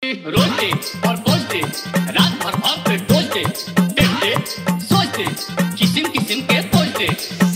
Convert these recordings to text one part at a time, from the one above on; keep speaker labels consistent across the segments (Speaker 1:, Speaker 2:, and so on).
Speaker 1: रोज दे और बोझ दे, रात भर भाव पे डोल दे, देख दे, सोच दे, किस्म किस्म के बोल दे।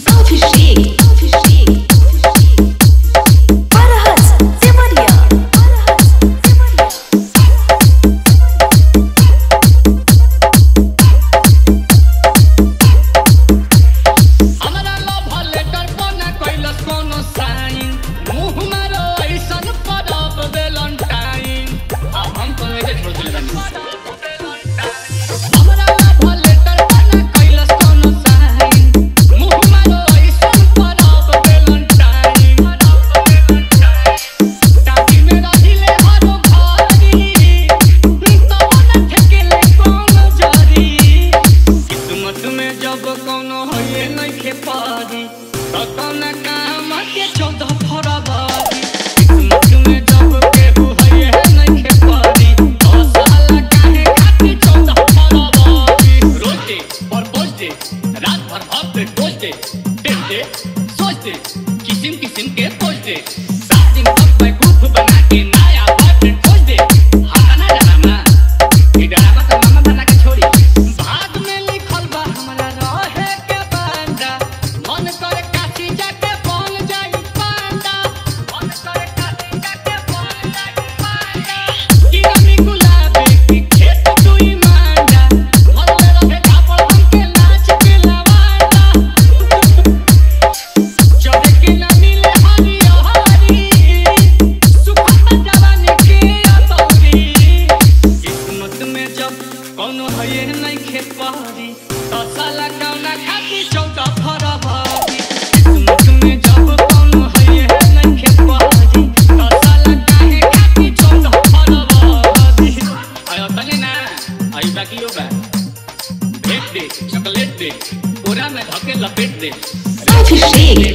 Speaker 1: किस्म किस्म के बोल दे, 7 दिन तक मैं ग्रुप बना के नया बॉयफ्रेंड खोज दे। हटाना डरामा, ये डरामा का मामा बना के छोड़ी। भाग में लिखल बा हमारा रहे के बांधा, मन करे काशी जाके बन जाई पांडा, मन करे काशी जाके बन जाई पांडा। किरानी गुलाबी की खेत दुई मांडा, मन में रहे कापड़ हमके नाच के लवांडा। चढ़े के ना मिले हरी हरी, सुखा जवानी के अतौरी। किस्मत में जब कौनो है नहीं खेत पहाड़ी, तो साला कौना खाती 14 फरवरी। किस्मत में जब कौनो है नहीं खेत पहाड़ी, तो साला काहे खाती 14 फरवरी। आयो तने ना आई बाकी होगा, भेट दे चॉकलेट दे, पूरा में धके लपेट दे।